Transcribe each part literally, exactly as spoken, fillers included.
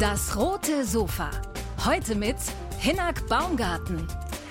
Das rote Sofa. Heute mit Hinnerk Baumgarten.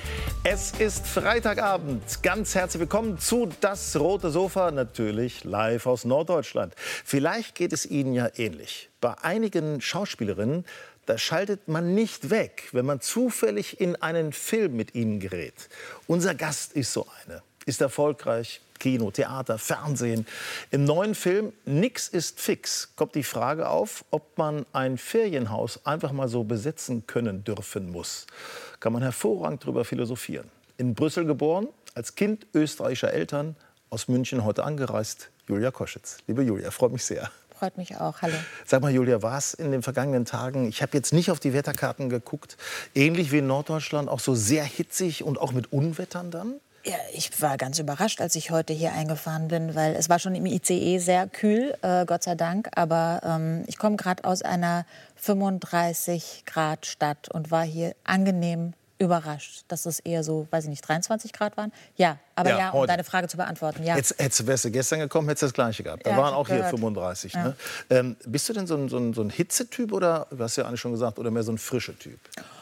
Es ist Freitagabend. Ganz herzlich willkommen zu Das rote Sofa, natürlich live aus Norddeutschland. Vielleicht geht es Ihnen ja ähnlich. Bei einigen Schauspielerinnen, da schaltet man nicht weg, wenn man zufällig in einen Film mit ihnen gerät. Unser Gast ist so eine. Ist erfolgreich, Kino, Theater, Fernsehen. Im neuen Film Nix ist fix kommt die Frage auf, ob man ein Ferienhaus einfach mal so besetzen können dürfen muss. Kann man hervorragend darüber philosophieren. In Brüssel geboren, als Kind österreichischer Eltern, aus München heute angereist, Julia Koschitz. Liebe Julia, freut mich sehr. Freut mich auch, hallo. Sag mal, Julia, war es in den vergangenen Tagen, ich habe jetzt nicht auf die Wetterkarten geguckt, ähnlich wie in Norddeutschland, auch so sehr hitzig und auch mit Unwettern dann? Ja, ich war ganz überrascht, als ich heute hier eingefahren bin, weil es war schon im I C E sehr kühl, äh, Gott sei Dank. Aber ähm, ich komme gerade aus einer fünfunddreißig Grad Stadt und war hier angenehm überrascht, dass es eher so, weiß ich nicht, dreiundzwanzig Grad waren. Ja, aber ja, ja um deine Frage zu beantworten, ja. Jetzt, jetzt wärst du gestern gekommen, hättest du das Gleiche gehabt. Da ja, waren auch hier gehört. fünfunddreißig. Ja. Ne? Ähm, bist du denn so ein, so ein, so ein Hitzetyp oder, du hast ja eigentlich schon gesagt, oder mehr so ein frischer Typ?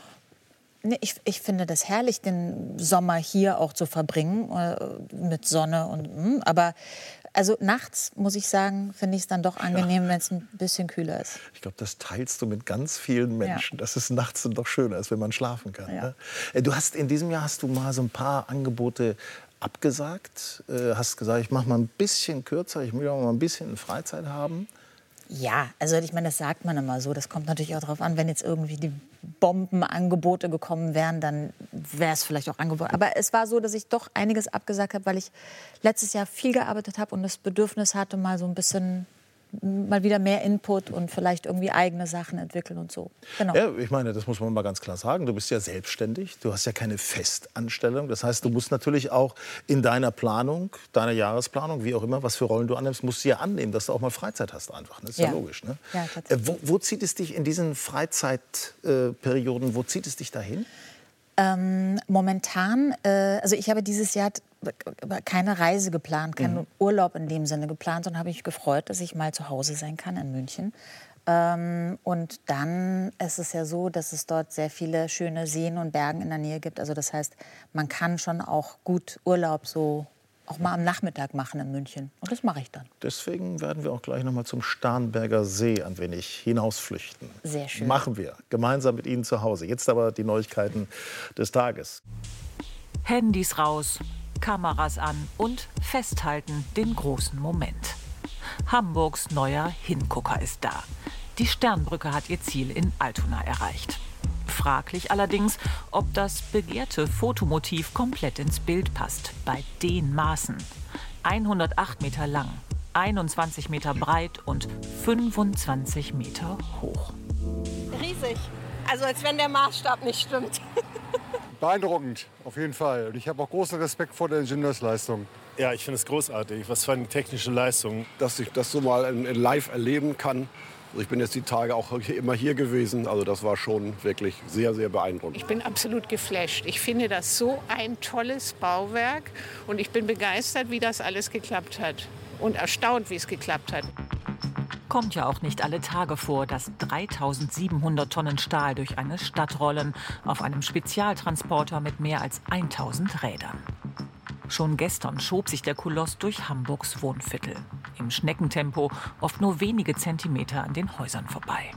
Nee, ich, ich finde das herrlich, den Sommer hier auch zu verbringen, äh, mit Sonne. Und, mh, aber also nachts, muss ich sagen, finde ich es dann doch angenehm, ja. wenn es ein bisschen kühler ist. Ich glaube, das teilst du mit ganz vielen Menschen, ja. dass es nachts dann doch schöner ist, wenn man schlafen kann. Ja. Ne? Du hast in diesem Jahr hast du mal so ein paar Angebote abgesagt. Äh, hast gesagt, ich mache mal ein bisschen kürzer, ich will auch mal ein bisschen Freizeit haben. Ja, also ich meine, das sagt man immer so. Das kommt natürlich auch darauf an, wenn jetzt irgendwie die Bombenangebote gekommen wären, dann wäre es vielleicht auch angeboten. Aber es war so, dass ich doch einiges abgesagt habe, weil ich letztes Jahr viel gearbeitet habe und das Bedürfnis hatte, mal so ein bisschen mal wieder mehr Input und vielleicht irgendwie eigene Sachen entwickeln und so. Genau. Ja, ich meine, das muss man mal ganz klar sagen. Du bist ja selbstständig, du hast ja keine Festanstellung. Das heißt, du musst natürlich auch in deiner Planung, deiner Jahresplanung, wie auch immer, was für Rollen du annimmst, musst du ja annehmen, dass du auch mal Freizeit hast einfach. Das ist ja, ja logisch. Ne? Ja, äh, wo, wo zieht es dich in diesen Freizeitperioden, äh, wo zieht es dich dahin? Ähm, momentan, äh, also ich habe dieses Jahr keine Reise geplant, keinen mhm. Urlaub in dem Sinne geplant, sondern habe mich gefreut, dass ich mal zu Hause sein kann in München. Ähm, und dann ist es ja so, dass es dort sehr viele schöne Seen und Bergen in der Nähe gibt. Also das heißt, man kann schon auch gut Urlaub so auch mal am Nachmittag machen in München. Und das mache ich dann. Deswegen werden wir auch gleich noch mal zum Starnberger See ein wenig hinausflüchten. Sehr schön. Machen wir gemeinsam mit Ihnen zu Hause. Jetzt aber die Neuigkeiten des Tages. Handys raus, Kameras an und festhalten den großen Moment. Hamburgs neuer Hingucker ist da. Die Sternbrücke hat ihr Ziel in Altona erreicht. Fraglich allerdings, ob das begehrte Fotomotiv komplett ins Bild passt. Bei den Maßen. hundertacht Meter lang, einundzwanzig Meter breit und fünfundzwanzig Meter hoch. Riesig. Also als wenn der Maßstab nicht stimmt. Beeindruckend, auf jeden Fall. Und ich habe auch großen Respekt vor der Ingenieursleistung. Ja, ich finde es großartig. Was für eine technische Leistung. Dass ich das so mal in, in live erleben kann. Also ich bin jetzt die Tage auch immer hier gewesen. Also das war schon wirklich sehr, sehr beeindruckend. Ich bin absolut geflasht. Ich finde das so ein tolles Bauwerk. Und ich bin begeistert, wie das alles geklappt hat. Und erstaunt, wie es geklappt hat. Kommt ja auch nicht alle Tage vor, dass dreitausendsiebenhundert Tonnen Stahl durch eine Stadt rollen, auf einem Spezialtransporter mit mehr als tausend Rädern. Schon gestern schob sich der Koloss durch Hamburgs Wohnviertel. Im Schneckentempo, oft nur wenige Zentimeter an den Häusern vorbei.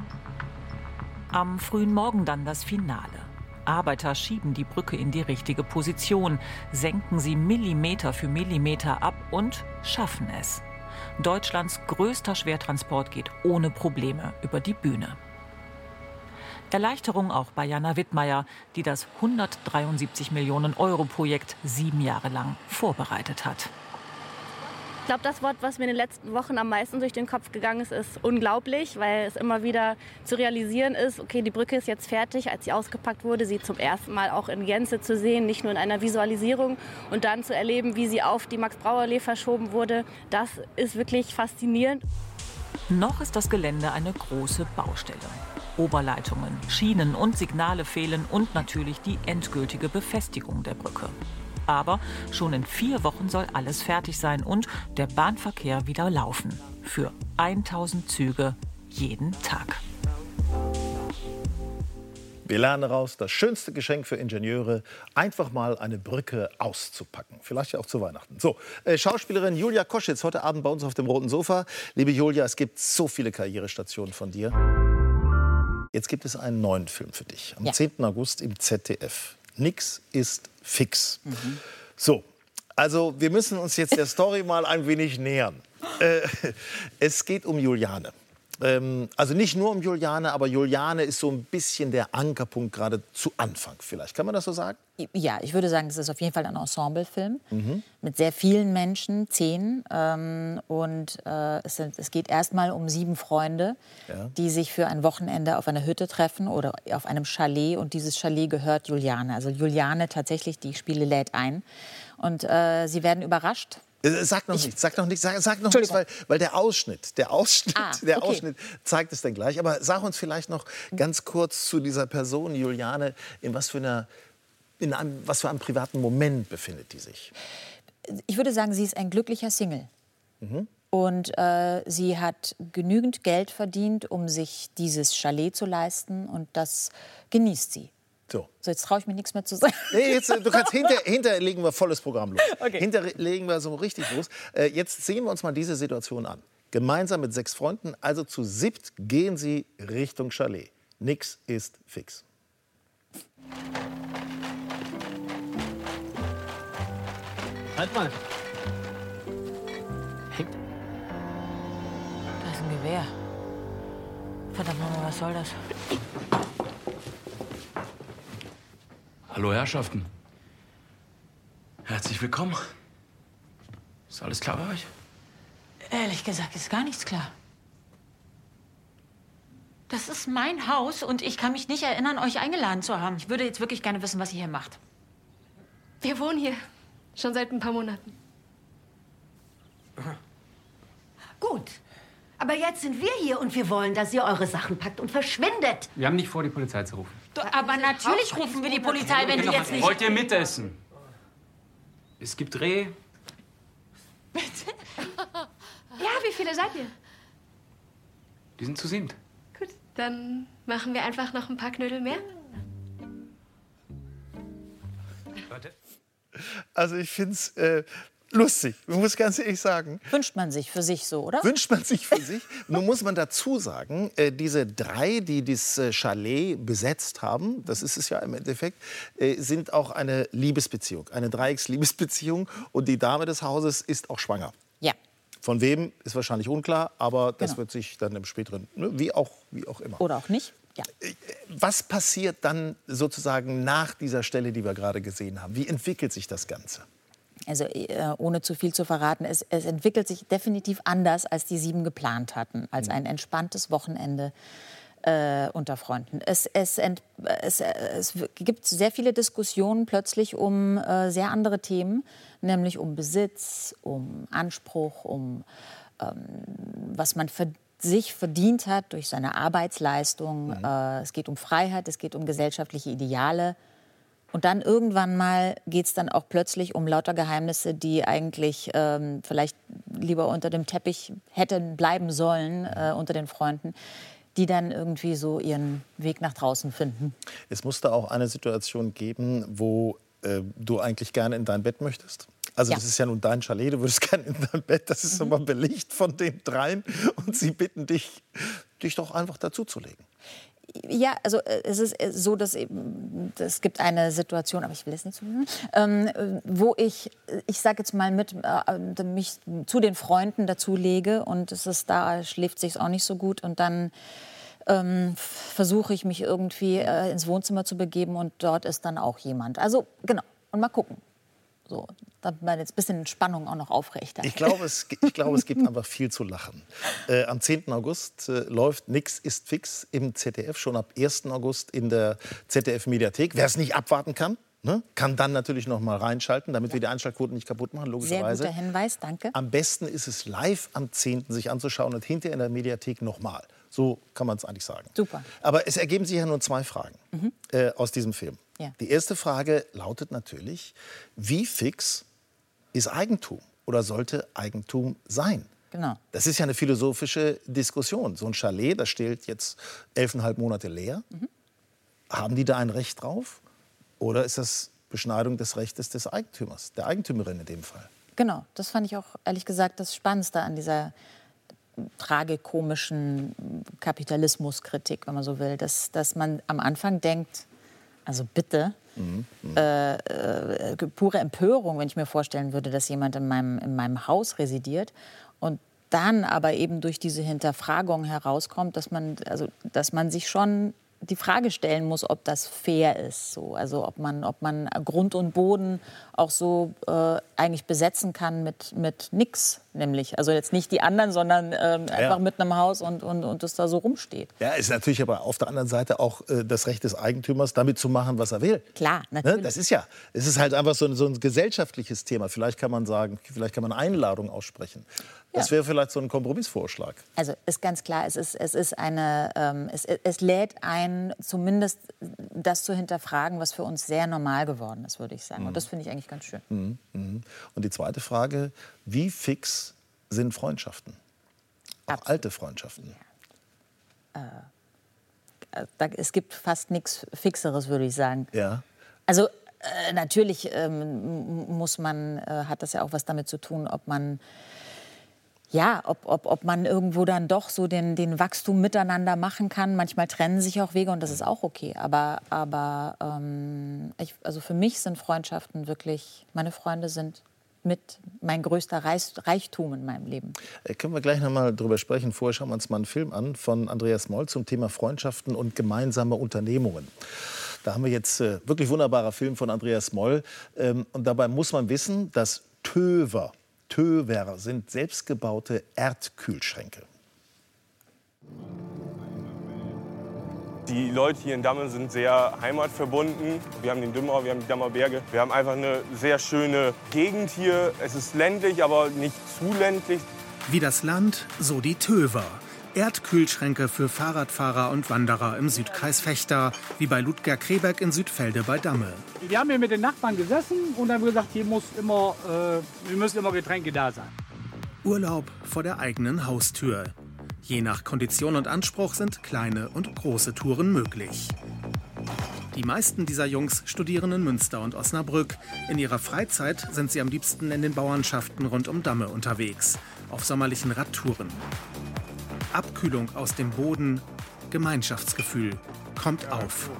Am frühen Morgen dann das Finale. Arbeiter schieben die Brücke in die richtige Position, senken sie Millimeter für Millimeter ab und schaffen es. Deutschlands größter Schwertransport geht ohne Probleme über die Bühne. Erleichterung auch bei Jana Wittmeier, die das hundertdreiundsiebzig Millionen Euro Projekt sieben Jahre lang vorbereitet hat. Ich glaube, das Wort, was mir in den letzten Wochen am meisten durch den Kopf gegangen ist, ist unglaublich, weil es immer wieder zu realisieren ist, okay, die Brücke ist jetzt fertig. Als sie ausgepackt wurde, sie zum ersten Mal auch in Gänze zu sehen, nicht nur in einer Visualisierung und dann zu erleben, wie sie auf die Max-Brauer-Allee verschoben wurde, das ist wirklich faszinierend. Noch ist das Gelände eine große Baustelle. Oberleitungen, Schienen und Signale fehlen und natürlich die endgültige Befestigung der Brücke. Aber schon in vier Wochen soll alles fertig sein und der Bahnverkehr wieder laufen. Für tausend Züge jeden Tag. Wir lernen daraus, das schönste Geschenk für Ingenieure, einfach mal eine Brücke auszupacken. Vielleicht ja auch zu Weihnachten. So, äh, Schauspielerin Julia Koschitz, heute Abend bei uns auf dem roten Sofa. Liebe Julia, es gibt so viele Karrierestationen von dir. Jetzt gibt es einen neuen Film für dich. Am ja. zehnten August im Z D F. Nix ist fix. Mhm. So, also wir müssen uns jetzt der Story mal ein wenig nähern. Äh, es geht um Juliane. Ähm, also nicht nur um Juliane, aber Juliane ist so ein bisschen der Ankerpunkt gerade zu Anfang vielleicht. Kann man das so sagen? Ja, ich würde sagen, es ist auf jeden Fall ein Ensemblefilm mhm. mit sehr vielen Menschen, zehn. Ähm, und äh, es, sind, es geht erstmal um sieben Freunde, ja. die sich für ein Wochenende auf einer Hütte treffen oder auf einem Chalet. Und dieses Chalet gehört Juliane. Also Juliane tatsächlich, die Spiele lädt ein. Und äh, sie werden überrascht. Sag noch nichts, sag noch nichts, sag, sag noch nichts, weil, weil der Ausschnitt, der Ausschnitt, ah, der okay. Ausschnitt zeigt es dann gleich. Aber sag uns vielleicht noch ganz kurz zu dieser Person Juliane, in was für einer, in einem, was für einem privaten Moment befindet die sich? Ich würde sagen, sie ist ein glücklicher Single. Mhm. Und äh, sie hat genügend Geld verdient, um sich dieses Chalet zu leisten. Und das genießt sie. So. so, jetzt traue ich mir nichts mehr zu sagen. Nee, jetzt, du kannst hinter, hinter legen wir volles Programm los. Okay. Hinter legen wir so richtig los. Äh, jetzt sehen wir uns mal diese Situation an. Gemeinsam mit sechs Freunden, also zu siebt, gehen sie Richtung Chalet. Nix ist fix. Halt mal. Hängt. Da ist ein Gewehr. Verdammt Mama, was soll das? Hallo Herrschaften. Herzlich willkommen. Ist alles klar bei euch? Ehrlich gesagt ist gar nichts klar. Das ist mein Haus und ich kann mich nicht erinnern, euch eingeladen zu haben. Ich würde jetzt wirklich gerne wissen, was ihr hier macht. Wir wohnen hier. Schon seit ein paar Monaten. Aha. Gut. Aber jetzt sind wir hier und wir wollen, dass ihr eure Sachen packt und verschwindet. Wir haben nicht vor, die Polizei zu rufen. Du, aber natürlich rufen wir die Polizei, wenn die jetzt nicht... Wollt ihr mitessen? Es gibt Reh. Bitte? Ja, wie viele seid ihr? Die sind zu siebt. Gut, dann machen wir einfach noch ein paar Knödel mehr. Warte. Also ich finde es äh, lustig, man muss ganz ehrlich sagen. Wünscht man sich für sich so, oder? Wünscht man sich für sich. Nun muss man dazu sagen, äh, diese drei, die das äh, Chalet besetzt haben, das ist es ja im Endeffekt, äh, sind auch eine Liebesbeziehung, eine Dreiecks-Liebesbeziehung. Und die Dame des Hauses ist auch schwanger. Ja. Von wem, ist wahrscheinlich unklar, aber das Genau. wird sich dann im späteren, ne, wie auch, wie auch immer. Oder auch nicht. Ja. Was passiert dann sozusagen nach dieser Stelle, die wir gerade gesehen haben? Wie entwickelt sich das Ganze? Also äh, ohne zu viel zu verraten, es, es entwickelt sich definitiv anders, als die Sieben geplant hatten. Als ein entspanntes Wochenende äh, unter Freunden. Es, es, ent, es, es gibt sehr viele Diskussionen plötzlich um äh, sehr andere Themen, nämlich um Besitz, um Anspruch, um ähm, was man verdient. sich verdient hat durch seine Arbeitsleistung. Mhm. Äh, es geht um Freiheit, es geht um gesellschaftliche Ideale. Und dann irgendwann mal geht es dann auch plötzlich um lauter Geheimnisse, die eigentlich ähm, vielleicht lieber unter dem Teppich hätten bleiben sollen, äh, unter den Freunden, die dann irgendwie so ihren Weg nach draußen finden. Es musste auch eine Situation geben, wo äh, du eigentlich gerne in dein Bett möchtest. Also Ja. das ist ja nun dein Chalet, du würdest gerne in dein Bett, das ist immer belegt von den dreien. Und sie bitten dich, dich doch einfach dazuzulegen. Ja, also äh, es ist äh, so, dass eben, es gibt eine Situation, aber ich will es nicht so, ähm, äh, wo ich, ich sage jetzt mal mit, äh, mich zu den Freunden dazulege und es ist da schläft sich's auch nicht so gut und dann ähm, versuche ich mich irgendwie äh, ins Wohnzimmer zu begeben und dort ist dann auch jemand. Also genau und mal gucken. So, damit man jetzt ein bisschen Spannung auch noch aufrecht hat. Ich glaube, es, ich glaube, es gibt einfach viel zu lachen. Äh, am zehnten August äh, läuft Nix ist fix im Z D F, schon ab ersten August in der Z D F-Mediathek. Wer es nicht abwarten kann, ne, kann dann natürlich noch mal reinschalten, damit wir die Einschaltquoten nicht kaputt machen, logischerweise. Sehr guter Hinweis, danke. Am besten ist es live am zehnten sich anzuschauen und hinterher in der Mediathek noch mal. So kann man es eigentlich sagen. Super. Aber es ergeben sich ja nur zwei Fragen Mhm. äh, aus diesem Film. Ja. Die erste Frage lautet natürlich, wie fix ist Eigentum oder sollte Eigentum sein? Genau. Das ist ja eine philosophische Diskussion. So ein Chalet, das steht jetzt elfeinhalb Monate leer. Mhm. Haben die da ein Recht drauf? Oder ist das Beschneidung des Rechtes des Eigentümers, der Eigentümerin in dem Fall? Genau, das fand ich auch ehrlich gesagt das Spannendste an dieser tragikomischen Kapitalismuskritik, wenn man so will. Dass, dass man am Anfang denkt, also bitte, mhm. äh, äh, pure Empörung, wenn ich mir vorstellen würde, dass jemand in meinem, in meinem Haus residiert und dann aber eben durch diese Hinterfragung herauskommt, dass man, also, dass man sich schon die Frage stellen muss, ob das fair ist. So. Also ob man, ob man Grund und Boden auch so äh, eigentlich besetzen kann mit, mit nix, nämlich. Also jetzt nicht die anderen, sondern ähm, ja. einfach mit einem Haus und, und, und das da so rumsteht. Ja, ist natürlich aber auf der anderen Seite auch äh, das Recht des Eigentümers, damit zu machen, was er will. Klar, natürlich. Ne? Das ist ja, es ist halt einfach so ein, so ein gesellschaftliches Thema. Vielleicht kann man sagen, vielleicht kann man Einladung aussprechen. Das wäre vielleicht so ein Kompromissvorschlag. Also ist ganz klar, es ist, es ist eine, ähm, es, es lädt ein, zumindest das zu hinterfragen, was für uns sehr normal geworden ist, würde ich sagen. Mhm. Und das finde ich eigentlich ganz schön. Mhm. Mhm. Und die zweite Frage, wie fix sind Freundschaften? Auch Absolut. Alte Freundschaften? Ja. Äh, da, es gibt fast nichts Fixeres, würde ich sagen. Ja. Also äh, natürlich ähm, muss man, äh, hat das ja auch was damit zu tun, ob man Ja, ob, ob, ob man irgendwo dann doch so den, den Wachstum miteinander machen kann. Manchmal trennen sich auch Wege und das ist auch okay. Aber, aber ähm, ich, also für mich sind Freundschaften wirklich, meine Freunde sind mit mein größter Reich, Reichtum in meinem Leben. Äh, können wir gleich noch mal drüber sprechen. Vorher schauen wir uns mal einen Film an von Andreas Moll zum Thema Freundschaften und gemeinsame Unternehmungen. Da haben wir jetzt äh, wirklich wunderbarer Film von Andreas Moll. Ähm, und dabei muss man wissen, dass Töver, Töver sind selbstgebaute Erdkühlschränke. Die Leute hier in Damme sind sehr heimatverbunden. Wir haben den Dümmau, wir haben die Dammer Berge. Wir haben einfach eine sehr schöne Gegend hier. Es ist ländlich, aber nicht zu ländlich. Wie das Land, so die Töver. Erdkühlschränke für Fahrradfahrer und Wanderer im Südkreis Vechta, wie bei Ludger Krebeck in Südfelde bei Damme. Wir haben hier mit den Nachbarn gesessen und haben gesagt, hier muss immer, äh, wir müssen immer Getränke da sein. Urlaub vor der eigenen Haustür. Je nach Kondition und Anspruch sind kleine und große Touren möglich. Die meisten dieser Jungs studieren in Münster und Osnabrück. In ihrer Freizeit sind sie am liebsten in den Bauernschaften rund um Damme unterwegs, auf sommerlichen Radtouren. Abkühlung aus dem Boden, Gemeinschaftsgefühl kommt auf.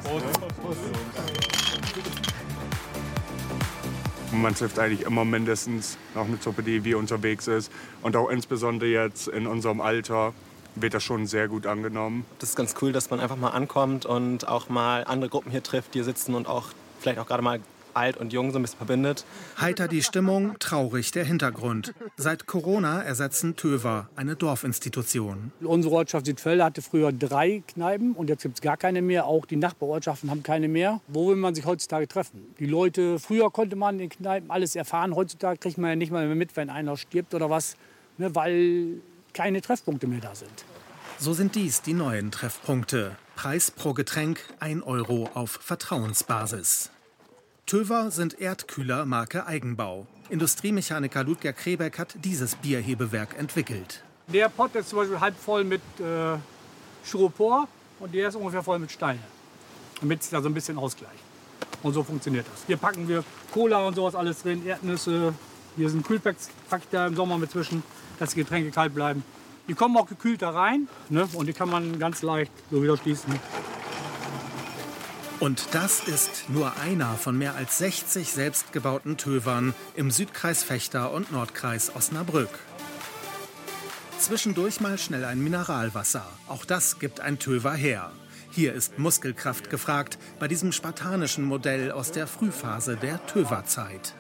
Man trifft eigentlich immer mindestens noch eine Truppe, die wie unterwegs ist. Und auch insbesondere jetzt in unserem Alter wird das schon sehr gut angenommen. Das ist ganz cool, dass man einfach mal ankommt und auch mal andere Gruppen hier trifft, die hier sitzen und auch vielleicht auch gerade mal alt und jung so ein bisschen verbindet. Heiter die Stimmung, traurig der Hintergrund. Seit Corona ersetzen Töver eine Dorfinstitution. Unsere Ortschaft Südfelde hatte früher drei Kneipen und jetzt gibt es gar keine mehr. Auch die Nachbarortschaften haben keine mehr. Wo will man sich heutzutage treffen? Die Leute, früher konnte man in den Kneipen alles erfahren. Heutzutage kriegt man ja nicht mal mehr mit, wenn einer stirbt oder was, ne, weil keine Treffpunkte mehr da sind. So sind dies die neuen Treffpunkte. Preis pro Getränk ein Euro auf Vertrauensbasis. Töver sind Erdkühler Marke Eigenbau. Industriemechaniker Ludger Krebeck hat dieses Bierhebewerk entwickelt. Der Pott ist zum Beispiel halb voll mit äh, Styropor und der ist ungefähr voll mit Steine, damit es da so ein bisschen ausgleicht. Und so funktioniert das. Hier packen wir Cola und sowas alles drin, Erdnüsse. Hier sind Kühlpacks, packe ich da im Sommer mit zwischen, dass die Getränke kalt bleiben. Die kommen auch gekühlt da rein, ne? Und die kann man ganz leicht so wieder schließen. Und das ist nur einer von mehr als sechzig selbstgebauten Tövern im Südkreis Vechta und Nordkreis Osnabrück. Zwischendurch mal schnell ein Mineralwasser. Auch das gibt ein Töver her. Hier ist Muskelkraft gefragt bei diesem spartanischen Modell aus der Frühphase der Töverzeit.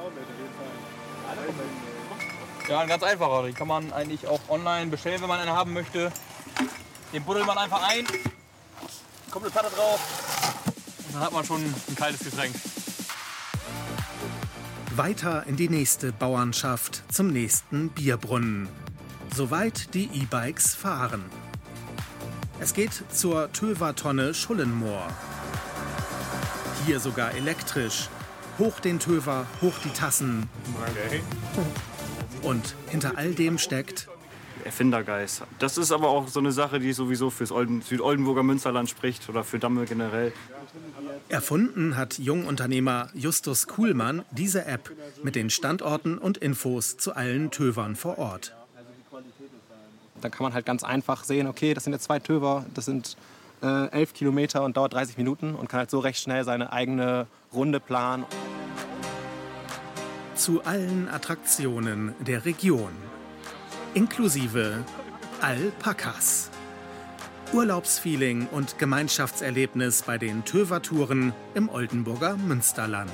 Ja, ein ganz einfacher. Den kann man eigentlich auch online bestellen, wenn man einen haben möchte. Den buddelt man einfach ein, kommt eine Platte drauf. Dann hat man schon ein kaltes Getränk. Weiter in die nächste Bauernschaft, zum nächsten Bierbrunnen. Soweit die E-Bikes fahren. Es geht zur Töver-Tonne Schullenmoor. Hier sogar elektrisch. Hoch den Töver, hoch die Tassen. Okay. Und hinter all dem steckt Erfindergeist. Das ist aber auch so eine Sache, die sowieso fürs Olden, Südoldenburger Münsterland spricht oder für Damme generell. Erfunden hat Jungunternehmer Justus Kuhlmann diese App mit den Standorten und Infos zu allen Tövern vor Ort. Da kann man halt ganz einfach sehen, okay, das sind jetzt zwei Töver, das sind äh, elf Kilometer und dauert dreißig Minuten und kann halt so recht schnell seine eigene Runde planen. Zu allen Attraktionen der Region, inklusive Alpakas. Urlaubsfeeling und Gemeinschaftserlebnis bei den Töver-Touren im Oldenburger Münsterland.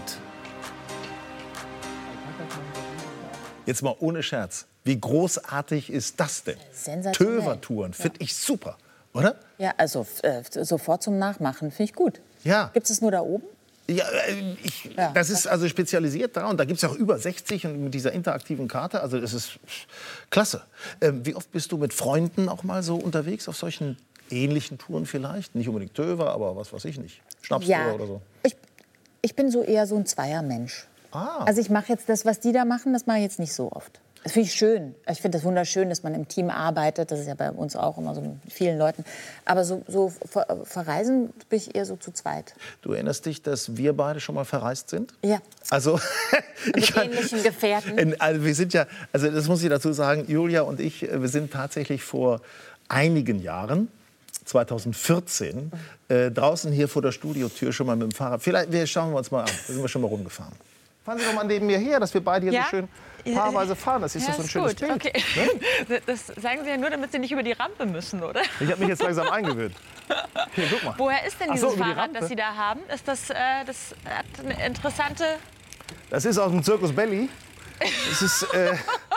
Jetzt mal ohne Scherz. Wie großartig ist das denn? Sensationell. Töver-Touren, finde ich super, oder? Ja, also äh, sofort zum Nachmachen, finde ich gut. Ja. Gibt es nur da oben? Ja, äh, ich, ja, das ist also spezialisiert da und da gibt es ja auch über sechzig und mit dieser interaktiven Karte, also das ist klasse. Ähm, wie oft bist du mit Freunden auch mal so unterwegs auf solchen ähnlichen Touren vielleicht? Nicht unbedingt Töver, aber was weiß ich nicht, Schnapstour ja, oder so? Ich, ich bin so eher so ein Zweiermensch. Ah. Also ich mache jetzt das, was die da machen, das mache ich jetzt nicht so oft. Das finde ich schön. Ich finde das wunderschön, dass man im Team arbeitet. Das ist ja bei uns auch immer so mit vielen Leuten. Aber so, so ver verreisen bin ich eher so zu zweit. Du erinnerst dich, dass wir beide schon mal verreist sind? Ja. Also, mit ähnlichen Gefährten. In, also wir sind ja, also das muss ich dazu sagen, Julia und ich, wir sind tatsächlich vor einigen Jahren, zweitausendvierzehn, äh, draußen hier vor der Studiotür schon mal mit dem Fahrrad. Vielleicht, wir schauen wir uns mal an. Da sind wir schon mal rumgefahren. Fahren Sie doch mal neben mir her, dass wir beide hier ja? so schön paarweise fahren. Das ist ja, doch so ein ist schönes gut. Bild. Okay. Ne? Das sagen Sie ja nur, damit Sie nicht über die Rampe müssen, oder? Ich habe mich jetzt langsam eingewöhnt. Hier, guck mal. Woher ist denn Ach dieses so, über die Fahrrad, Rampe? das Sie da haben? Ist das, äh, das hat eine interessante... Das ist aus dem Circus Belly. Das ist, äh,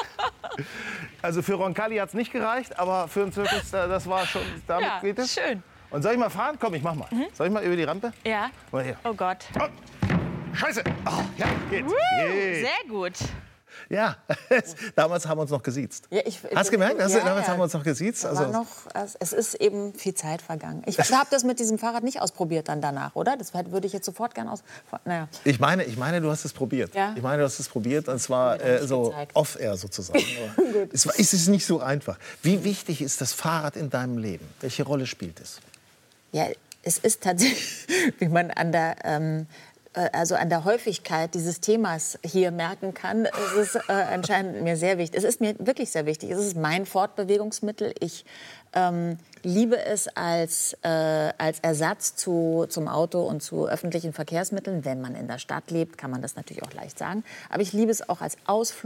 also für Roncalli hat es nicht gereicht, aber für den Zirkus, das war schon, damit Ja, geht es. schön. Und soll ich mal fahren? Komm, ich mach mal. Mhm. Soll ich mal über die Rampe? Ja. Mal her. Oh Gott. Scheiße. Oh, ja, geht. Woo, Geht. sehr gut. Ja, damals haben wir uns noch gesiezt. Ja, ich, Hast du gemerkt? Hast du, ja, damals ja. haben wir uns noch gesiezt. Da Also, war noch, es ist eben viel Zeit vergangen. Ich habe das mit diesem Fahrrad nicht ausprobiert dann danach, oder? Das würde ich jetzt sofort gerne aus... Naja. ich, meine, ich meine, du hast es probiert. Ja? Ich meine, du hast es probiert, und zwar äh, so off-air sozusagen. es, war- es ist nicht so einfach. Wie wichtig ist das Fahrrad in deinem Leben? Welche Rolle spielt es? Ja, es ist tatsächlich, wie man an der, ähm, äh, also an der Häufigkeit dieses Themas hier merken kann, es ist äh, anscheinend mir sehr wichtig. Es ist mir wirklich sehr wichtig. Es ist mein Fortbewegungsmittel. Ich ähm, liebe es als, äh, als Ersatz zu, zum Auto und zu öffentlichen Verkehrsmitteln. Wenn man in der Stadt lebt, kann man das natürlich auch leicht sagen. Aber ich liebe es auch als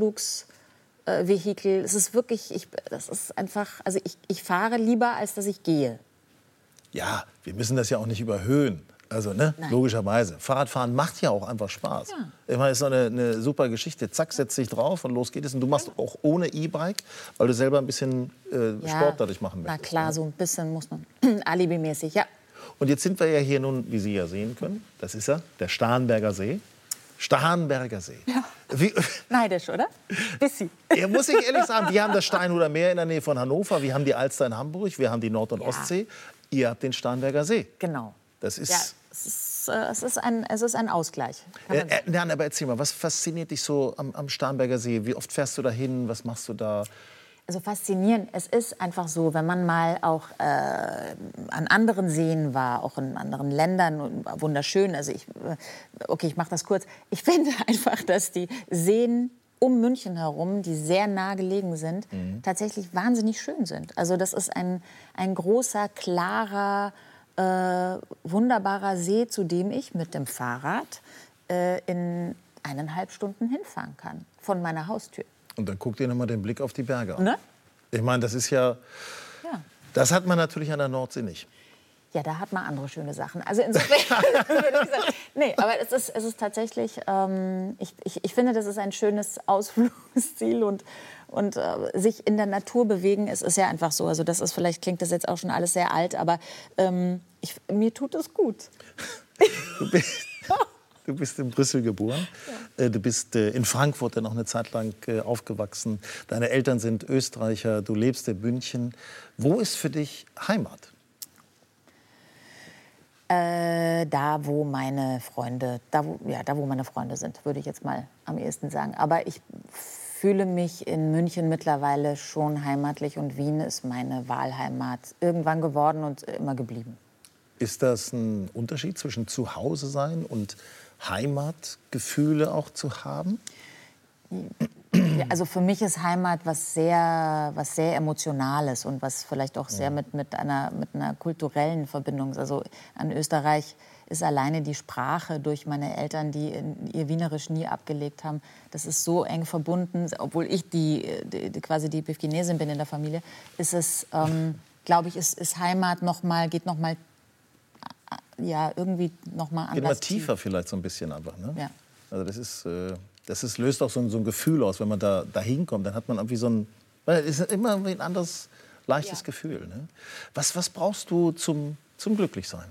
Ausflugsvehikel. Es ist wirklich, ich, das ist einfach, also ich, ich fahre lieber, als dass ich gehe. Ja, wir müssen das ja auch nicht überhöhen. Also, ne, Nein. logischerweise. Fahrradfahren macht ja auch einfach Spaß. Ja. Ich meine, es ist doch eine, eine super Geschichte. Zack, setz dich drauf und los geht es. Und du machst auch ohne E-Bike, weil du selber ein bisschen äh, Ja, Sport dadurch machen Na möchtest. klar, so ein bisschen muss man alibimäßig, ja. Und jetzt sind wir ja hier nun, wie Sie ja sehen können, das ist ja der Starnberger See. Starnberger See. Ja. Wie, Neidisch, oder? Bissi. ja, muss ich ehrlich sagen, wir haben das Steinhuder Meer in der Nähe von Hannover, wir haben die Alster in Hamburg, wir haben die Nord- und Ja. Ostsee. Ihr habt den Starnberger See. Genau. Das ist... Ja, es ist, äh, es ist, ein, es ist ein Ausgleich. kann Äh, man äh, sagen. nein, aber erzähl mal, was fasziniert dich so am, am Starnberger See? Wie oft fährst du da hin? Was machst du da? Also faszinierend. Es ist einfach so, wenn man mal auch äh, an anderen Seen war, auch in anderen Ländern, und wunderschön. Also ich, äh, okay, ich mache das kurz. Ich finde einfach, dass die Seen um München herum, die sehr nah gelegen sind, Mhm. tatsächlich wahnsinnig schön sind. Also das ist ein, ein großer, klarer, äh, wunderbarer See, zu dem ich mit dem Fahrrad äh, in eineinhalb Stunden hinfahren kann, von meiner Haustür. Und dann guck dir noch mal den Blick auf die Berge an. Ne? Ich meine, das ist ja, Ja. das hat man natürlich an der Nordsee nicht. Ja, da hat man andere schöne Sachen. Also insofern würde ich sagen, nee, aber es ist, es ist tatsächlich, ähm, ich, ich, ich finde, das ist ein schönes Ausflugsziel und, und äh, sich in der Natur bewegen, es ist ja einfach so. Also das ist, vielleicht klingt das jetzt auch schon alles sehr alt, aber ähm, ich, mir tut es gut. Du bist, du bist in Brüssel geboren. Ja. Du bist äh, in Frankfurt dann noch eine Zeit lang äh, aufgewachsen. Deine Eltern sind Österreicher, du lebst in München. Wo ist für dich Heimat? Äh, da, wo meine Freunde, da wo, ja, da, wo meine Freunde sind, würde ich jetzt mal am ehesten sagen. Aber ich fühle mich in München mittlerweile schon heimatlich und Wien ist meine Wahlheimat irgendwann geworden und immer geblieben. Ist das ein Unterschied zwischen Zuhause sein und Heimatgefühle auch zu haben? Ja, also für mich ist Heimat was sehr, was sehr Emotionales und was vielleicht auch sehr mit, mit, einer, mit einer kulturellen Verbindung ist. Also an Österreich ist alleine die Sprache durch meine Eltern, die ihr Wienerisch nie abgelegt haben. Das ist so eng verbunden, obwohl ich die, die, die quasi die Pifkinesin bin in der Familie, ist es, ähm, glaube ich, ist, ist Heimat noch mal, geht noch mal, ja, irgendwie noch mal anders. Geht mal tiefer vielleicht so ein bisschen einfach, ne? Ja. Also das ist, äh, das ist, löst auch so ein, so ein Gefühl aus, wenn man da, da hinkommt, dann hat man irgendwie so ein, es ist immer ein anderes, leichtes ja. Gefühl. Ne? Was, was brauchst du zum, zum Glücklichsein?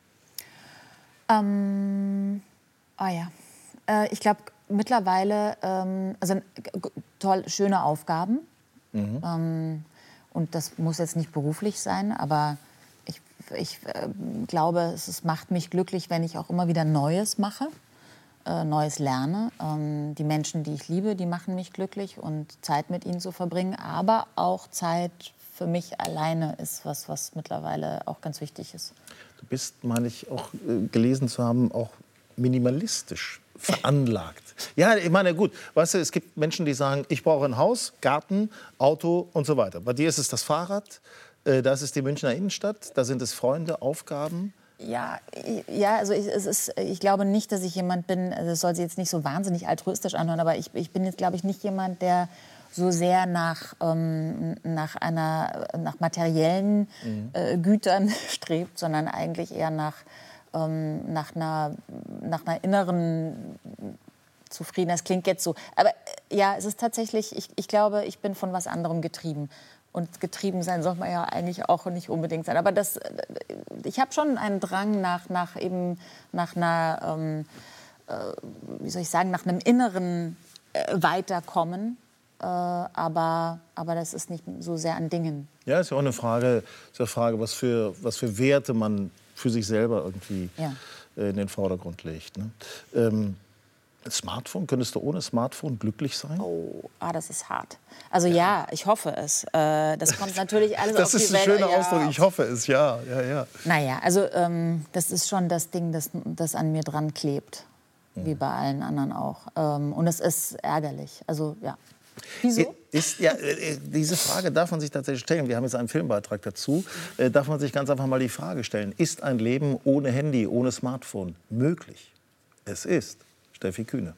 Ähm, oh ja, äh, ich glaube mittlerweile, ähm, also toll, schöne Aufgaben. Mhm. Ähm, und das muss jetzt nicht beruflich sein, aber ich, ich äh, glaube, es, es macht mich glücklich, wenn ich auch immer wieder Neues mache, äh, Neues lerne. Ähm, die Menschen, die ich liebe, die machen mich glücklich und Zeit mit ihnen zu verbringen, aber auch Zeit für mich alleine ist was, was mittlerweile auch ganz wichtig ist. Du bist, meine ich, auch äh, gelesen zu haben, auch minimalistisch veranlagt. Ja, ich meine, gut, weißt du, es gibt Menschen, die sagen, ich brauche ein Haus, Garten, Auto und so weiter. Bei dir ist es das Fahrrad, äh, das ist die Münchner Innenstadt, da sind es Freunde, Aufgaben. Ja, ja, also ich, es ist, ich glaube nicht, dass ich jemand bin, also es soll sich jetzt nicht so wahnsinnig altruistisch anhören, aber ich, ich bin jetzt, glaube ich, nicht jemand, der so sehr nach, ähm, nach, einer, nach materiellen mhm. äh, Gütern strebt, sondern eigentlich eher nach, ähm, nach, einer, nach einer inneren Zufriedenheit. Das klingt jetzt so. Aber äh, ja, es ist tatsächlich, ich, ich glaube, ich bin von was anderem getrieben. Und getrieben sein soll man ja eigentlich auch nicht unbedingt sein. Aber das, ich habe schon einen Drang nach, nach, eben, nach einer, ähm, äh, wie soll ich sagen, nach einem inneren äh, Weiterkommen. Äh, aber, aber das ist nicht so sehr an Dingen. Ja, ist ja auch eine Frage, ist eine Frage was, für, was für Werte man für sich selber irgendwie ja. äh, in den Vordergrund legt. Ne? Ähm, Smartphone, könntest du ohne Smartphone glücklich sein? Oh, ah, das ist hart. Also ja, ja ich hoffe es. Äh, das kommt natürlich alles das auf die Das ist ein Welt. schöner Ausdruck, ich hoffe es, ja. ja, ja. Naja, also ähm, das ist schon das Ding, das, das an mir dran klebt. Mhm. Wie bei allen anderen auch. Ähm, und es ist ärgerlich. Also ja. Wieso? Ist, ja, diese Frage darf man sich tatsächlich stellen. Wir haben jetzt einen Filmbeitrag dazu. Äh, darf man sich ganz einfach mal die Frage stellen, ist ein Leben ohne Handy, ohne Smartphone möglich? Es ist. Steffi Kühne.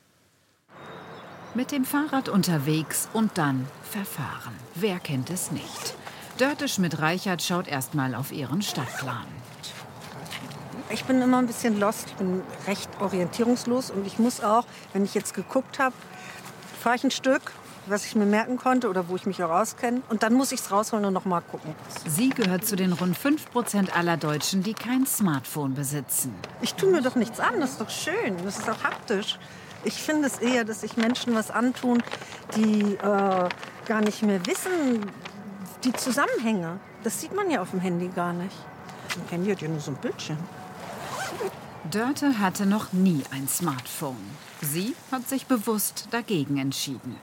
Mit dem Fahrrad unterwegs und dann verfahren. Wer kennt es nicht? Dörte Schmidt-Reichert schaut erst mal auf ihren Stadtplan. Ich bin immer ein bisschen lost. Ich bin recht orientierungslos. Und ich muss auch, wenn ich jetzt geguckt habe, fahre ich ein Stück, was ich mir merken konnte oder wo ich mich auch auskenne. Und dann muss ich es rausholen und noch mal gucken. Sie gehört zu den rund fünf Prozent aller Deutschen, die kein Smartphone besitzen. Ich tue mir doch nichts an, das ist doch schön, das ist auch haptisch. Ich finde es eher, dass sich Menschen was antun, die äh, gar nicht mehr wissen, die Zusammenhänge. Das sieht man ja auf dem Handy gar nicht. Ein Handy hat ja nur so ein Bildschirm. Dörte hatte noch nie ein Smartphone. Sie hat sich bewusst dagegen entschieden.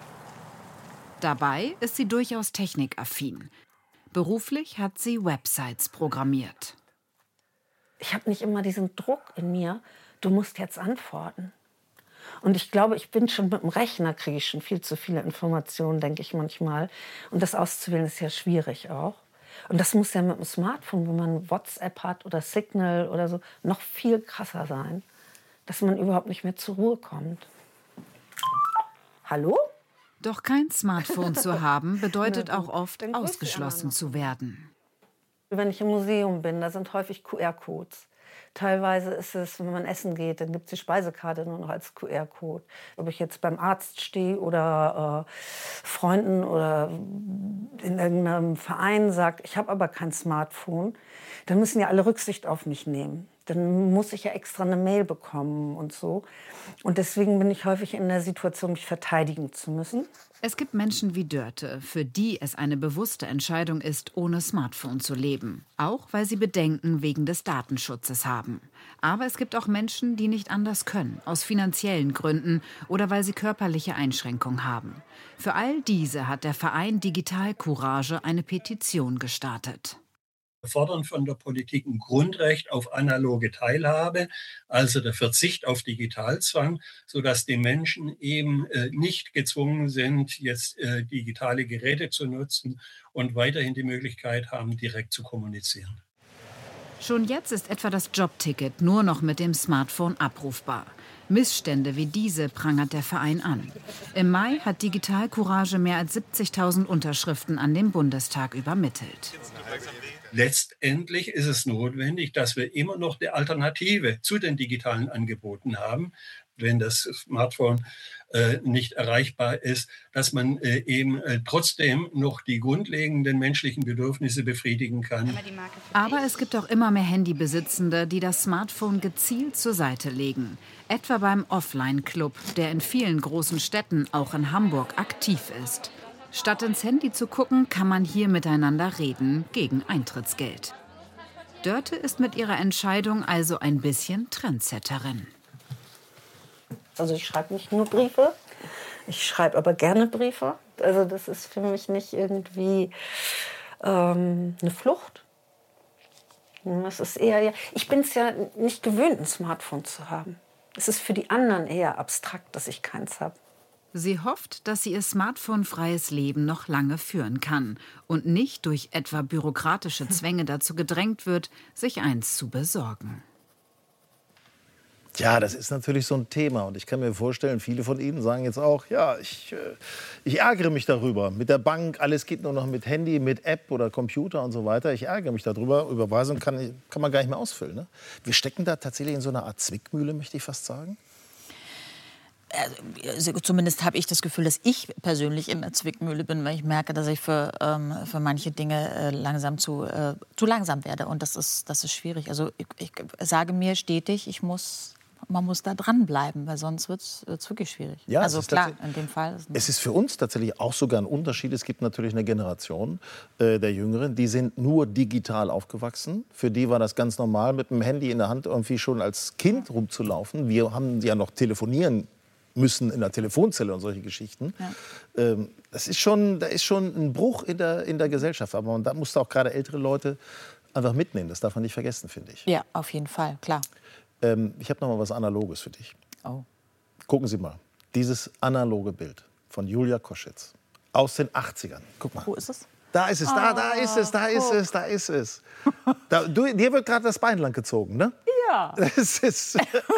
Dabei ist sie durchaus technikaffin. Beruflich hat sie Websites programmiert. Ich habe nicht immer diesen Druck in mir, du musst jetzt antworten. Und ich glaube, ich bin schon mit dem Rechner, kriege ich schon viel zu viele Informationen, denke ich manchmal. Und das auszuwählen ist ja schwierig auch. Und das muss ja mit dem Smartphone, wenn man WhatsApp hat oder Signal oder so, noch viel krasser sein, dass man überhaupt nicht mehr zur Ruhe kommt. Hallo? Doch kein Smartphone zu haben, bedeutet auch oft, ausgeschlossen zu werden. Wenn ich im Museum bin, da sind häufig Q R-Codes. Teilweise ist es, wenn man essen geht, dann gibt es die Speisekarte nur noch als Q R-Code. Ob ich jetzt beim Arzt stehe oder äh, Freunden oder in irgendeinem Verein sage, ich habe aber kein Smartphone, dann müssen ja alle Rücksicht auf mich nehmen. dann muss ich ja extra eine Mail bekommen und so. Und deswegen bin ich häufig in der Situation, mich verteidigen zu müssen. Es gibt Menschen wie Dörte, für die es eine bewusste Entscheidung ist, ohne Smartphone zu leben. Auch weil sie Bedenken wegen des Datenschutzes haben. Aber es gibt auch Menschen, die nicht anders können, aus finanziellen Gründen oder weil sie körperliche Einschränkungen haben. Für all diese hat der Verein Digital Courage eine Petition gestartet. Wir fordern von der Politik ein Grundrecht auf analoge Teilhabe, also der Verzicht auf Digitalzwang, sodass die Menschen eben äh, nicht gezwungen sind, jetzt äh, digitale Geräte zu nutzen und weiterhin die Möglichkeit haben, direkt zu kommunizieren. Schon jetzt ist etwa das Jobticket nur noch mit dem Smartphone abrufbar. Missstände wie diese prangert der Verein an. Im Mai hat Digital Courage mehr als siebzigtausend Unterschriften an den Bundestag übermittelt. Letztendlich ist es notwendig, dass wir immer noch eine Alternative zu den digitalen Angeboten haben, wenn das Smartphone äh, nicht erreichbar ist, dass man äh, eben äh, trotzdem noch die grundlegenden menschlichen Bedürfnisse befriedigen kann. Aber es gibt auch immer mehr Handybesitzende, die das Smartphone gezielt zur Seite legen. Etwa beim Offline-Club, der in vielen großen Städten, auch in Hamburg, aktiv ist. Statt ins Handy zu gucken, kann man hier miteinander reden, gegen Eintrittsgeld. Dörte ist mit ihrer Entscheidung also ein bisschen Trendsetterin. Also ich schreibe nicht nur Briefe, ich schreibe aber gerne Briefe. Also das ist für mich nicht irgendwie ähm, eine Flucht. Es ist eher, ja, ich bin es ja nicht gewöhnt, ein Smartphone zu haben. Es ist für die anderen eher abstrakt, dass ich keins habe. Sie hofft, dass sie ihr smartphonefreies Leben noch lange führen kann und nicht durch etwa bürokratische Zwänge dazu gedrängt wird, sich eins zu besorgen. Ja, das ist natürlich so ein Thema. Und ich kann mir vorstellen, viele von Ihnen sagen jetzt auch, ja, ich, äh, ich ärgere mich darüber. Mit der Bank, alles geht nur noch mit Handy, mit App oder Computer und so weiter. Ich ärgere mich darüber. Überweisung kann, kann man gar nicht mehr ausfüllen. Ne? Wir stecken da tatsächlich in so einer Art Zwickmühle, möchte ich fast sagen. Also, zumindest habe ich das Gefühl, dass ich persönlich in der Zwickmühle bin, weil ich merke, dass ich für, ähm, für manche Dinge äh, langsam zu, äh, zu langsam werde. Und das ist, das ist schwierig. Also ich, ich sage mir stetig, ich muss, man muss da dranbleiben, weil sonst wird es wirklich schwierig. Ja, also klar, in dem Fall. Ist es ist für uns tatsächlich auch sogar ein Unterschied. Es gibt natürlich eine Generation äh, der Jüngeren, die sind nur digital aufgewachsen. Für die war das ganz normal, mit dem Handy in der Hand irgendwie schon als Kind rumzulaufen. Wir haben ja noch telefonieren müssen in der Telefonzelle und solche Geschichten. Ja. Ähm, das ist schon, da ist schon ein Bruch in der, in der Gesellschaft. Aber man, da musst du auch gerade ältere Leute einfach mitnehmen. Das darf man nicht vergessen, finde ich. Ja, auf jeden Fall, klar. Ähm, ich habe noch mal was Analoges für dich. Oh. Gucken Sie mal. Dieses analoge Bild von Julia Koschitz aus den achtzigern. Guck mal. Wo ist es? Da ist es, da, da ist es, da ist es, da ist es. Da, du, dir wird gerade das Bein lang gezogen, ne? Ja. Das ist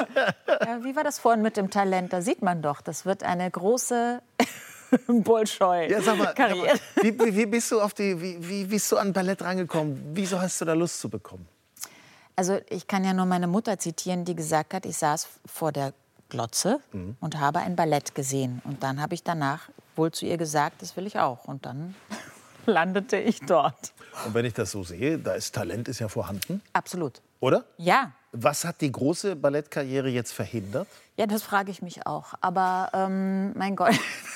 ja. Wie war das vorhin mit dem Talent? Da sieht man doch, das wird eine große Bolschoi-Karriere. Ja, sag mal, wie, wie, bist du auf die, wie, wie bist du an Ballett rangekommen? Wieso hast du da Lust zu bekommen? Also ich kann ja nur meine Mutter zitieren, die gesagt hat, ich saß vor der Glotze mhm. und habe ein Ballett gesehen. Und dann habe ich danach wohl zu ihr gesagt, das will ich auch. Und dann landete ich dort. Und wenn ich das so sehe, da ist Talent ist ja vorhanden. Absolut. Oder? Ja. Was hat die große Ballettkarriere jetzt verhindert? Ja, das frage ich mich auch. Aber ähm, mein Gott,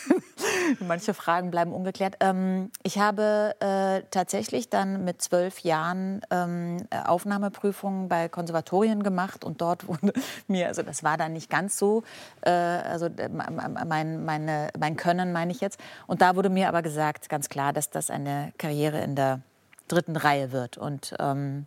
manche Fragen bleiben ungeklärt. Ähm, ich habe äh, tatsächlich dann mit zwölf Jahren ähm, Aufnahmeprüfungen bei Konservatorien gemacht. Und dort wurde mir, also das war dann nicht ganz so, äh, also mein, meine, mein Können meine ich jetzt. Und da wurde mir aber gesagt, ganz klar, dass das eine Karriere in der dritten Reihe wird. Und ähm,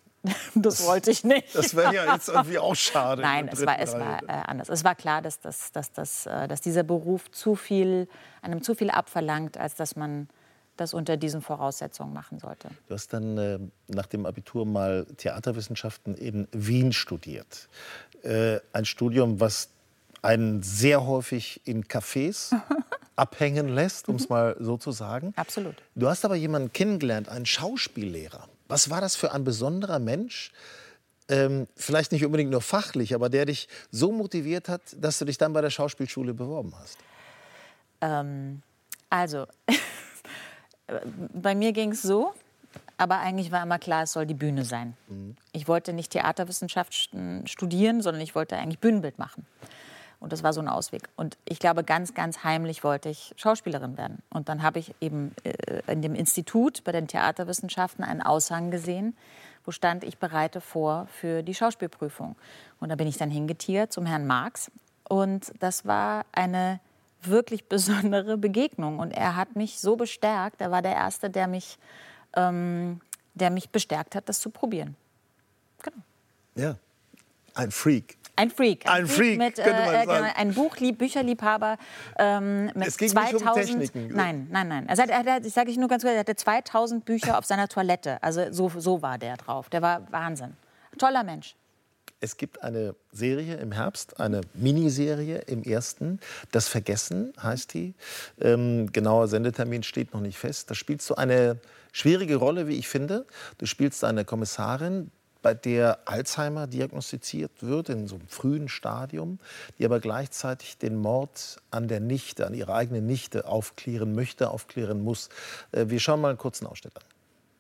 das wollte ich nicht. Das wäre ja jetzt irgendwie auch schade. Nein, es war, es war äh, anders. Es war klar, dass, dass, dass, dass, äh, dass dieser Beruf zu viel, einem zu viel abverlangt, als dass man das unter diesen Voraussetzungen machen sollte. Du hast dann äh, nach dem Abitur mal Theaterwissenschaften in Wien studiert. Äh, ein Studium, was einen sehr häufig in Cafés abhängen lässt, um es mal so zu sagen. Absolut. Du hast aber jemanden kennengelernt, einen Schauspiellehrer. Was war das für ein besonderer Mensch? Ähm, vielleicht nicht unbedingt nur fachlich, aber der dich so motiviert hat, dass du dich dann bei der Schauspielschule beworben hast. Ähm, also, bei mir ging es so. Aber eigentlich war immer klar, es soll die Bühne sein. Mhm. Ich wollte nicht Theaterwissenschaft studieren, sondern ich wollte eigentlich Bühnenbild machen. Und das war so ein Ausweg. Und ich glaube, ganz, ganz heimlich wollte ich Schauspielerin werden. Und dann habe ich eben äh, in dem Institut bei den Theaterwissenschaften einen Aushang gesehen, wo stand, ich bereite vor für die Schauspielprüfung. Und da bin ich dann hingetiert zum Herrn Marx. Und das war eine wirklich besondere Begegnung. Und er hat mich so bestärkt. Er war der Erste, der mich, ähm, der mich bestärkt hat, das zu probieren. Genau. Ja, ein Freak. Ein Freak. Ein, ein Freak, mit, könnte man äh, sagen. Ein Buchlieb, Bücherliebhaber ähm, mit es ging zweitausend. Nicht um Techniken. Nein, nein, nein. Also er hat, ich sage ich nur ganz kurz, er hatte zweitausend Bücher auf seiner Toilette. Also so, so war der drauf. Der war Wahnsinn. Toller Mensch. Es gibt eine Serie im Herbst, eine Miniserie im ersten. Das Vergessen heißt die. Ähm, genauer Sendetermin steht noch nicht fest. Da spielst du eine schwierige Rolle, wie ich finde. Du spielst eine Kommissarin, bei der Alzheimer diagnostiziert wird, in so einem frühen Stadium, die aber gleichzeitig den Mord an der Nichte, an ihrer eigenen Nichte aufklären möchte, aufklären muss. Äh, wir schauen mal einen kurzen Ausschnitt an.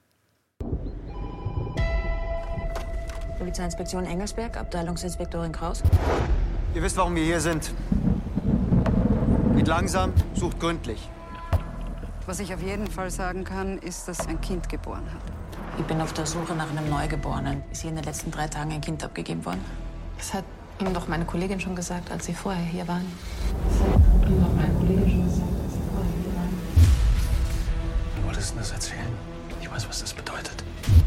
Polizeiinspektion Engelsberg, Abteilungsinspektorin Kraus. Ihr wisst, warum wir hier sind. Geht langsam, sucht gründlich. Was ich auf jeden Fall sagen kann, ist, dass ein Kind geboren hat. Ich bin auf der Suche nach einem Neugeborenen. Ist hier in den letzten drei Tagen ein Kind abgegeben worden? Das hat ihm doch meine Kollegin schon gesagt, als Sie vorher hier waren. Das hat ihm doch meine Kollegin schon gesagt, als Sie vorher hier waren. Du wolltest das erzählen? Ich weiß, was das bedeutet.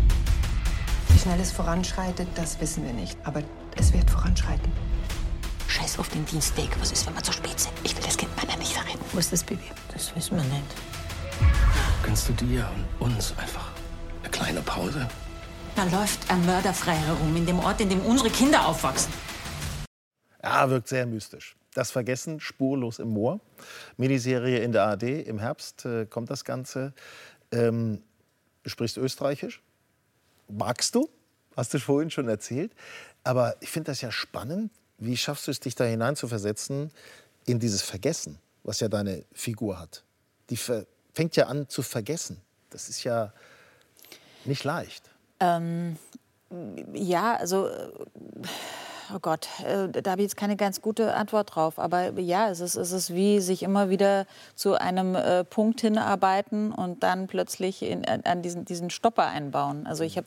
Wie schnell es voranschreitet, das wissen wir nicht. Aber es wird voranschreiten. Scheiß auf den Dienstweg. Was ist, wenn wir zu spät sind? Ich will das Kind meiner Nichte retten. Wo ist das Baby? Das wissen wir nicht. Gönnst du dir und uns einfach eine kleine Pause? Da läuft ein Mörder frei herum, in dem Ort, in dem unsere Kinder aufwachsen. Ja, wirkt sehr mystisch. Das Vergessen, spurlos im Moor. Miniserie in der A R D. Im Herbst äh, kommt das Ganze. Ähm, du sprichst Österreichisch. Magst du? Hast du vorhin schon erzählt. Aber ich finde das ja spannend. Wie schaffst du es, dich da hineinzuversetzen in dieses Vergessen, was ja deine Figur hat? Die fängt ja an zu vergessen. Das ist ja nicht leicht. Ähm, ja, also, oh Gott, äh, da habe ich jetzt keine ganz gute Antwort drauf. Aber ja, es ist, es ist wie sich immer wieder zu einem äh, Punkt hinarbeiten und dann plötzlich in, an diesen, diesen Stopper einbauen. Also ich habe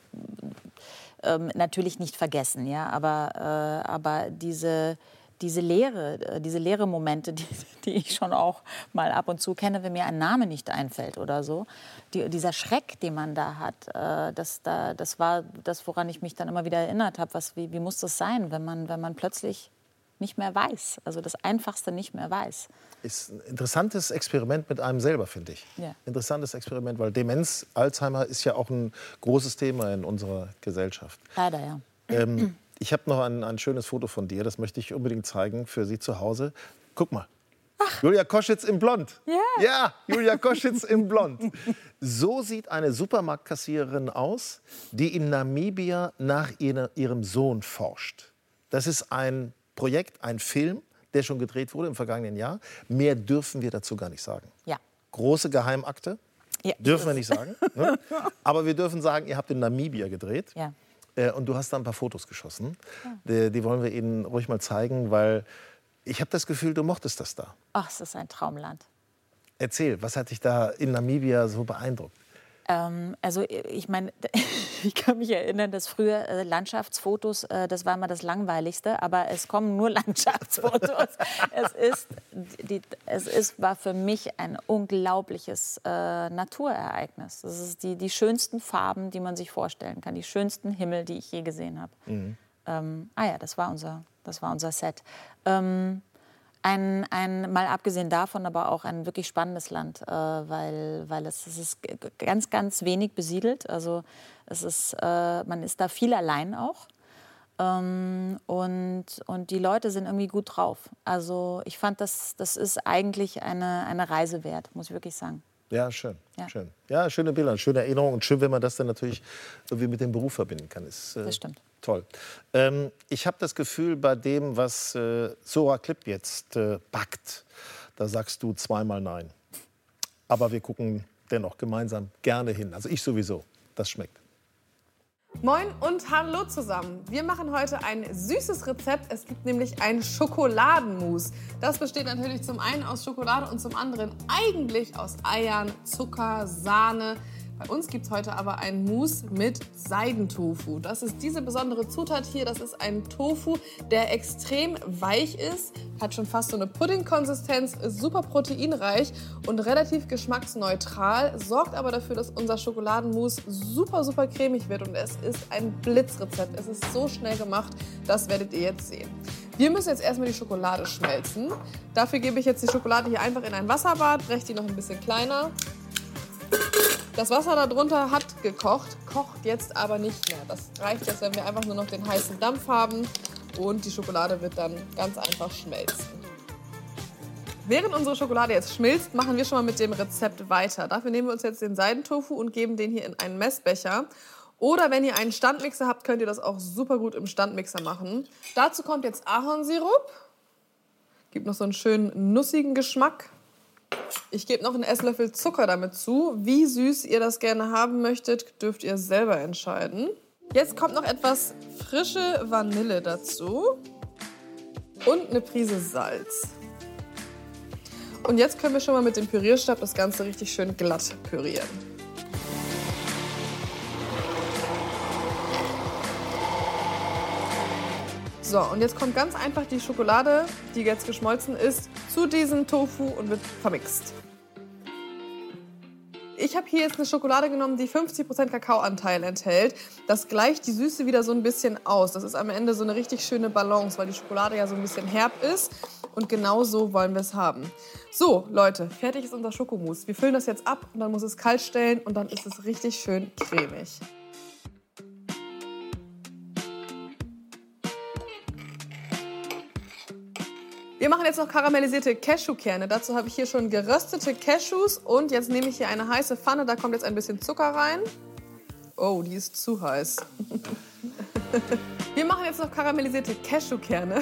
ähm, natürlich nicht vergessen, ja, aber, äh, aber diese... Diese leere, diese leere Momente, die, die ich schon auch mal ab und zu kenne, wenn mir ein Name nicht einfällt oder so, die, dieser Schreck, den man da hat, äh, das, da, das war das, woran ich mich dann immer wieder erinnert habe. Was, wie, wie muss das sein, wenn man, wenn man plötzlich nicht mehr weiß, also das Einfachste nicht mehr weiß. Ist ein interessantes Experiment mit einem selber, finde ich. Ja. Interessantes Experiment, weil Demenz, Alzheimer ist ja auch ein großes Thema in unserer Gesellschaft. Leider, ja. Ähm, Ich habe noch ein, ein schönes Foto von dir, das möchte ich unbedingt zeigen für Sie zu Hause. Guck mal. Ach. Julia Koschitz im Blond. Ja. Ja, Julia Koschitz im Blond. So sieht eine Supermarktkassiererin aus, die in Namibia nach ihre, ihrem Sohn forscht. Das ist ein Projekt, ein Film, der schon gedreht wurde im vergangenen Jahr. Mehr dürfen wir dazu gar nicht sagen. Ja. Große Geheimakte, ja. Dürfen wir nicht sagen. Ne? Aber wir dürfen sagen, ihr habt in Namibia gedreht. Ja. Und du hast da ein paar Fotos geschossen. Ja. Die, die wollen wir Ihnen ruhig mal zeigen, weil ich habe das Gefühl, du mochtest das da. Ach, es ist ein Traumland. Erzähl, was hat dich da in Namibia so beeindruckt? Ähm, also ich meine, ich kann mich erinnern, dass früher äh, Landschaftsfotos, äh, das war immer das Langweiligste, aber es kommen nur Landschaftsfotos. es ist, die, es ist, war für mich ein unglaubliches äh, Naturereignis. Das ist die, die schönsten Farben, die man sich vorstellen kann, die schönsten Himmel, die ich je gesehen habe. Mhm. Ähm, ah ja, das war unser, das war unser Set. Ähm, Ein, ein, mal abgesehen davon, aber auch ein wirklich spannendes Land, äh, weil, weil es, es ist ganz, ganz wenig besiedelt. Also es ist, äh, man ist da viel allein auch. Ähm, und, und die Leute sind irgendwie gut drauf. Also ich fand, das, das ist eigentlich eine, eine Reise wert, muss ich wirklich sagen. Ja, schön. Ja. schön. Ja, schöne Bilder, schöne Erinnerungen. Und schön, wenn man das dann natürlich irgendwie mit dem Beruf verbinden kann. Ist, äh, das stimmt. Toll. Ähm, ich habe das Gefühl, bei dem, was äh, Zora Klipp jetzt äh, backt, da sagst du zweimal Nein. Aber wir gucken dennoch gemeinsam gerne hin. Also ich sowieso. das schmeckt. Moin und hallo zusammen. Wir machen heute ein süßes Rezept. Es gibt nämlich ein Schokoladenmus. Das besteht natürlich zum einen aus Schokolade und zum anderen eigentlich aus Eiern, Zucker, Sahne. Bei uns gibt es heute aber ein Mousse mit Seidentofu. Das ist diese besondere Zutat hier. Das ist ein Tofu, der extrem weich ist, hat schon fast so eine Puddingkonsistenz, ist super proteinreich und relativ geschmacksneutral, sorgt aber dafür, dass unser Schokoladenmousse super, super cremig wird. Und es ist ein Blitzrezept. Es ist so schnell gemacht, das werdet ihr jetzt sehen. Wir müssen jetzt erstmal die Schokolade schmelzen. Dafür gebe ich jetzt die Schokolade hier einfach in ein Wasserbad, breche die noch ein bisschen kleiner. Das Wasser darunter hat gekocht, kocht jetzt aber nicht mehr. Das reicht jetzt, wenn wir einfach nur noch den heißen Dampf haben und die Schokolade wird dann ganz einfach schmelzen. Während unsere Schokolade jetzt schmilzt, machen wir schon mal mit dem Rezept weiter. Dafür nehmen wir uns jetzt den Seidentofu und geben den hier in einen Messbecher. Oder wenn ihr einen Standmixer habt, könnt ihr das auch super gut im Standmixer machen. Dazu kommt jetzt Ahornsirup. Gibt noch so einen schönen nussigen Geschmack. Ich gebe noch einen Esslöffel Zucker damit zu. Wie süß ihr das gerne haben möchtet, dürft ihr selber entscheiden. Jetzt kommt noch etwas frische Vanille dazu und eine Prise Salz. Und jetzt können wir schon mal mit dem Pürierstab das Ganze richtig schön glatt pürieren. So, und jetzt kommt ganz einfach die Schokolade, die jetzt geschmolzen ist, zu diesem Tofu und wird vermixt. Ich habe hier jetzt eine Schokolade genommen, die fünfzig Prozent Kakaoanteil enthält. Das gleicht die Süße wieder so ein bisschen aus. Das ist am Ende so eine richtig schöne Balance, weil die Schokolade ja so ein bisschen herb ist. Und genau so wollen wir es haben. So, Leute, fertig ist unser Schokomousse. Wir füllen das jetzt ab und dann muss es kalt stellen und dann ist es richtig schön cremig. Wir machen jetzt noch karamellisierte Cashewkerne. Dazu habe ich hier schon geröstete Cashews und jetzt nehme ich hier eine heiße Pfanne. Da kommt jetzt ein bisschen Zucker rein. Oh, die ist zu heiß. Wir machen jetzt noch karamellisierte Cashewkerne.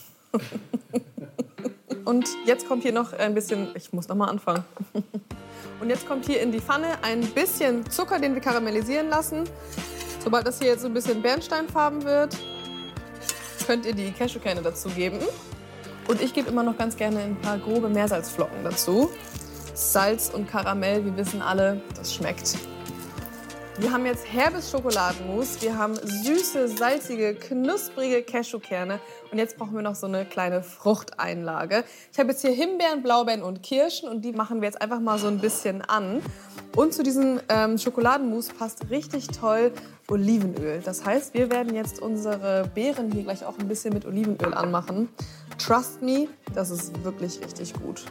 Und jetzt kommt hier noch ein bisschen, ich muss noch mal anfangen. Und jetzt kommt hier in die Pfanne ein bisschen Zucker, den wir karamellisieren lassen. Sobald das hier jetzt so ein bisschen bernsteinfarben wird, könnt ihr die Cashewkerne dazugeben. Und ich gebe immer noch ganz gerne ein paar grobe Meersalzflocken dazu. Salz und Karamell, wir wissen alle, das schmeckt. Wir haben jetzt herbes Schokoladenmus, wir haben süße, salzige, knusprige Cashewkerne und jetzt brauchen wir noch so eine kleine Fruchteinlage. Ich habe jetzt hier Himbeeren, Blaubeeren und Kirschen und die machen wir jetzt einfach mal so ein bisschen an. Und zu diesem ähm, Schokoladenmus passt richtig toll Olivenöl. Das heißt, wir werden jetzt unsere Beeren hier gleich auch ein bisschen mit Olivenöl anmachen. Trust me, das ist wirklich richtig gut.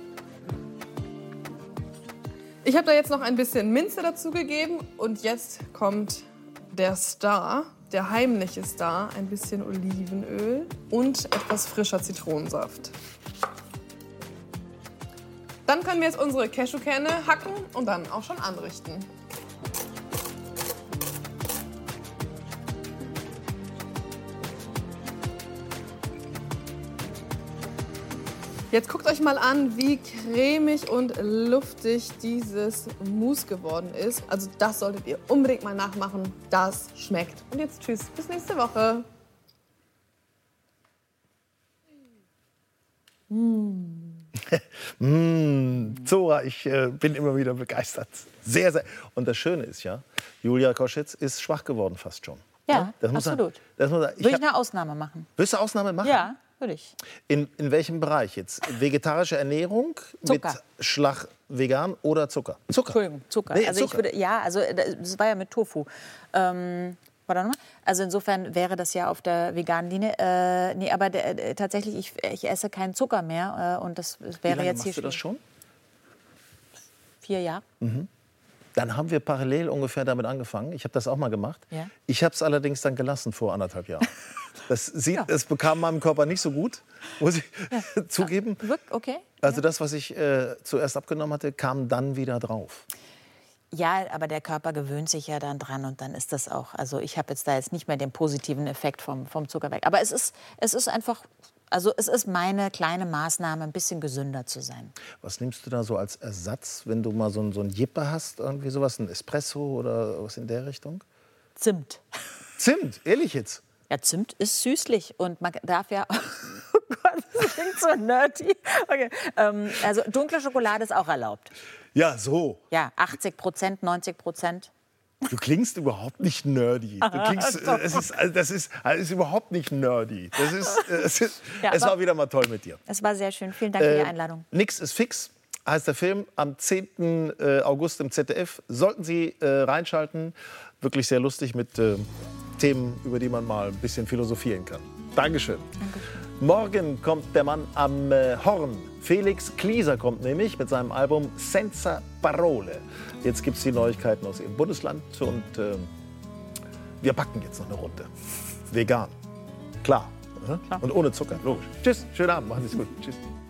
Ich habe da jetzt noch ein bisschen Minze dazugegeben und jetzt kommt der Star, der heimliche Star, ein bisschen Olivenöl und etwas frischer Zitronensaft. Dann können wir jetzt unsere Cashewkerne hacken und dann auch schon anrichten. Jetzt guckt euch mal an, wie cremig und luftig dieses Mousse geworden ist. Also das solltet ihr unbedingt mal nachmachen. Das schmeckt. Und jetzt tschüss, bis nächste Woche. Mm. mm, Zora, ich äh, bin immer wieder begeistert. Sehr, sehr. Und das Schöne ist ja, Julia Koschitz ist schwach geworden fast schon. Ja, das muss absolut. Man, das muss man, ich Würde ich hab, eine Ausnahme machen. Willst du Ausnahme machen? Ja, würde ich. In, in welchem Bereich jetzt? Vegetarische Ernährung Zucker. mit Schlag vegan oder Zucker? Zucker. Entschuldigung, Zucker. Nee, also Zucker. ich würde, ja, also das war ja mit Tofu. Ähm, warte mal. Also insofern wäre das ja auf der veganen Linie. Äh, nee, aber äh, tatsächlich, ich, ich esse keinen Zucker mehr äh, und das wäre Wie lange jetzt machst hier du das schon? Vier Jahre. Mhm. Dann haben wir parallel ungefähr damit angefangen. Ich habe das auch mal gemacht. Ja. Ich habe es allerdings dann gelassen vor anderthalb Jahren. Das, sieht, ja. das bekam meinem Körper nicht so gut, muss ich ja. zugeben. Okay. Also das, was ich äh, zuerst abgenommen hatte, kam dann wieder drauf. Ja, aber der Körper gewöhnt sich ja dann dran und dann ist das auch. Also ich habe jetzt da jetzt nicht mehr den positiven Effekt vom, vom Zucker weg. Aber es ist, es ist einfach Also es ist meine kleine Maßnahme, ein bisschen gesünder zu sein. Was nimmst du da so als Ersatz, wenn du mal so ein, so ein Jipper hast, irgendwie sowas, ein Espresso oder was in der Richtung? Zimt. Zimt, ehrlich jetzt? Ja, Zimt ist süßlich und man darf ja... Oh Gott, das klingt so nerdy. Okay. Ähm, also dunkle Schokolade ist auch erlaubt. Ja, so. Ja, achtzig Prozent, neunzig Prozent. Du klingst überhaupt nicht nerdy. Du klingst, es ist, also das, ist, das ist überhaupt nicht nerdy. Das ist, es ist, Ja, es war wieder mal toll mit dir. Es war sehr schön. Vielen Dank für die Einladung. Äh, Nix ist fix, heißt der Film, am zehnten August im Z D F. Sollten Sie äh, reinschalten. Wirklich sehr lustig mit äh, Themen, über die man mal ein bisschen philosophieren kann. Dankeschön. Danke. Morgen kommt der Mann am äh, Horn. Felix Klieser kommt nämlich mit seinem Album Senza Parole. Jetzt gibt es die Neuigkeiten aus Ihrem Bundesland und äh, wir backen jetzt noch eine Runde. Vegan. Klar. Klar. Und ohne Zucker, logisch. Tschüss, schönen Abend, machen Sie es gut. Tschüss.